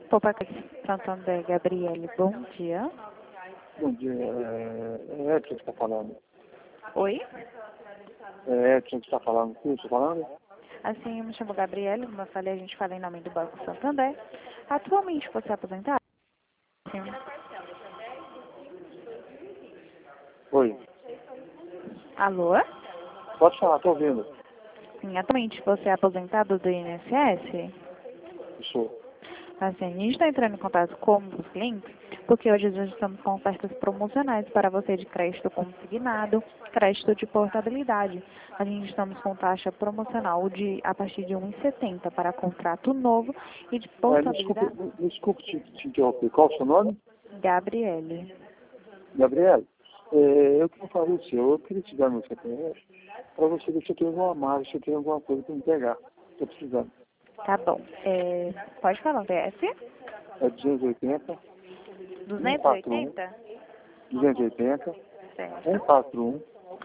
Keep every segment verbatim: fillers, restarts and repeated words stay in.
Poupa Santander, Gabriele, bom dia. Bom dia, é, é Edson que está falando. Oi? É Edson que está falando. Quem está falando? Assim, eu me chamo Gabriele, como eu falei, a gente fala em nome do Banco Santander. Atualmente você é aposentado? Sim. Oi. Alô? Pode falar, estou ouvindo. Sim, atualmente você é aposentado do I N S S? Sou. Assim, a gente está entrando em contato com os clientes, porque hoje nós estamos com ofertas promocionais para você de crédito consignado, crédito de portabilidade. A gente estamos com taxa promocional de a partir de um vírgula setenta para contrato novo e de É, me desculpe, portabilidade. me desculpe te, te interromper. Qual o seu nome? Gabriele. Gabriel. É, eu quero falar o seu. Eu queria te dar meu C P F para você ver se eu tenho alguma margem, se eu tenho alguma coisa para me pegar. Estou precisando. Tá bom. É, pode falar o P S? É duzentos e oitenta, duzentos e oitenta? duzentos e oitenta, Certo. cento e quarenta e um,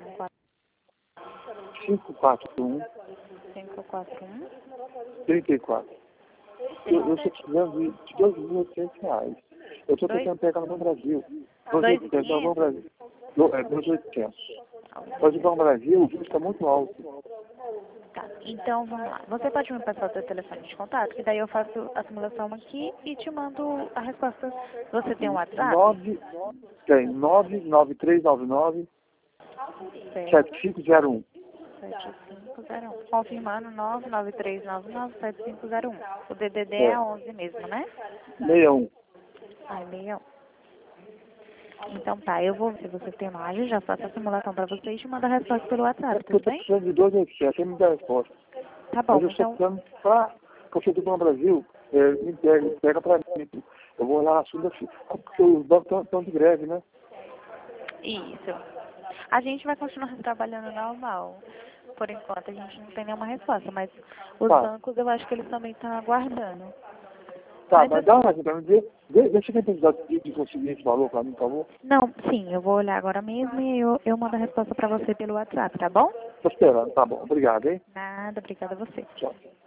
cinco quatro um, cinco quatro um. trinta e quatro. Eu eu estou precisando de de dois mil e oitocentos reais. Eu estou Dois? tentando pegar no Banco Brasil. dois Dois mil e e oitocentos, no Banco quinhentos? Brasil. No, é, dois mil e oitocentos. Mas o Banco Brasil, o juros está muito alto. Tá, então vamos lá. Você pode me passar o seu telefone de contato, que daí eu faço a simulação aqui e te mando a resposta. Você tem um WhatsApp? nove, tem nove nove três nove nove Certo. sete cinco zero um. sete cinco zero um. Confirmando nove nove três nove nove sete cinco zero um. O D D D É, é onze mesmo, né? sessenta e um. Ai, meia. Então tá, eu vou ver se você tem imagem, já faço a simulação pra você e te mando a resposta pelo É WhatsApp, porque eu tudo estou bem? precisando de dois mil e oitocentos, você me dá a resposta. Tá Mas bom, eu estou então, precisando para você do Banco Brasil, é, me pega, pega para mim. Eu vou lá na segunda-feira, porque os bancos estão de greve, né? isso. A gente vai continuar trabalhando normal. Por enquanto a gente não tem nenhuma resposta, mas os Tá. bancos eu acho que eles também estão aguardando. Tá, Mas mas assim, dá uma ajuda para me ver. Vê, vê se tem possibilidade de, de conseguir esse valor para mim, por favor. não, sim, eu vou olhar agora mesmo e eu, eu mando a resposta pra você pelo WhatsApp, tá bom? Tô esperando, tá bom. Obrigado, hein? Nada, obrigada a você. Tchau.